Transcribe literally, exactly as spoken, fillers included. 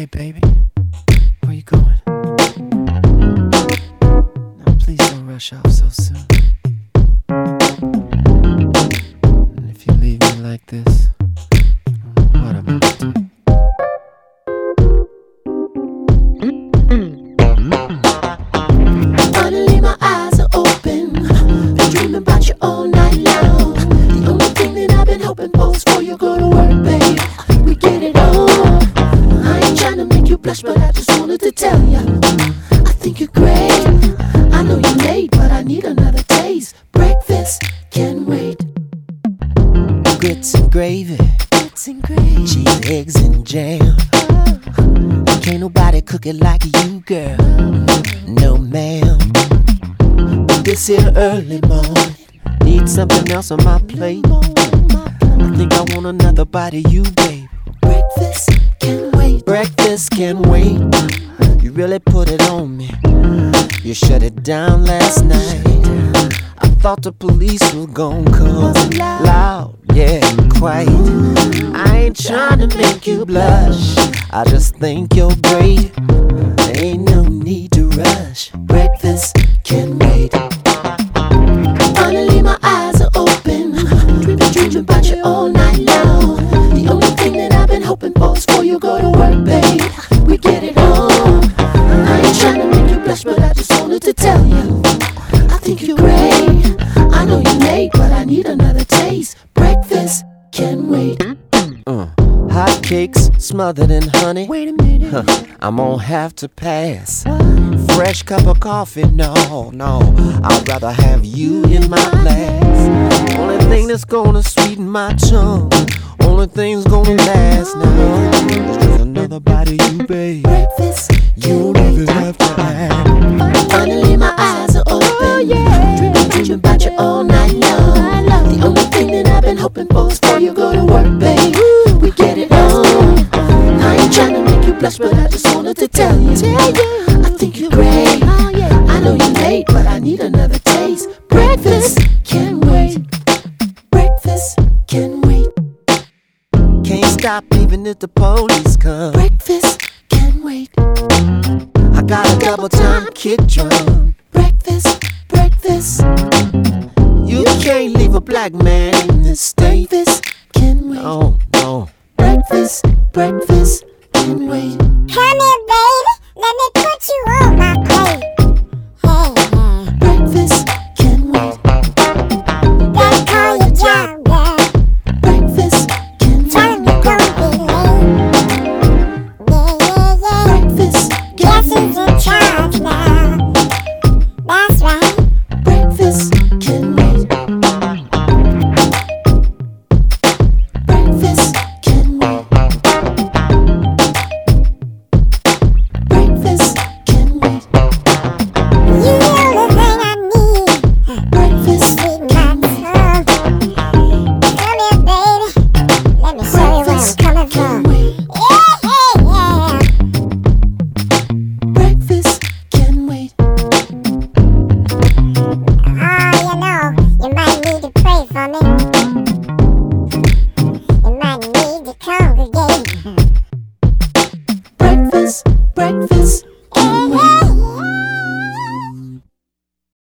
Hey baby, where you going? Now please don't rush off so soon. And if you leave me like this, I don't know what I'm gonna do. Finally my eyes are open. Been dreaming about you all night long. The only thing that I've been hoping for is for you to go to work, babe. We get it on. I ain't trying to make you blush, but I just wanted to tell you I think you're great. I know you're late, but I need another taste. Breakfast can wait. Grits and gravy, Grits and gravy, cheese, eggs and jam. Can't nobody cook it like you, girl. No ma'am. But this here early morning need something else on my plate. I think I want another bite of you, babe. breakfast can wait. Breakfast can wait. You really put it on me. You shut it down last night. I thought the police were gon' come. Loud, yeah, quiet. I ain't trying to make you blush. I just think you're great. There ain't no need to rush. Breakfast can wait. Finally my eyes are open. Been dreaming about you all night long. The only thing that I've been hoping for is for you to go to work, babe. We get it on. I ain't trying to make you blush, but I just wanted to tell you I think you're great. I know you're late, but I need another taste. Breakfast can wait. Uh, hot cakes smothered in honey. Wait a minute. Huh, I'm gonna have to pass. Fresh cup of coffee, no, no. I'd rather have you in my glass. Only thing that's gonna sweeten my tongue, only thing's gonna last now is just another bite of you, babe. Breakfast You don't even have to ask. Finally my eyes are open. Oh, yeah. Dreaming, dreaming about you all night long. The only thing that I've been hoping for is for you to go to work, babe. We get it on. I ain't trying to make you blush, but I just wanted to tell you I think you're great. I know you're late, but I need another taste. Breakfast can wait. Breakfast can wait. Can't stop even if the police come. Breakfast can wait. I got a double time kick drum. Breakfast, breakfast, You can't leave a black man in this state. breakfast can wait. No, no. Breakfast, breakfast can wait. Come here, baby. Let me put you on.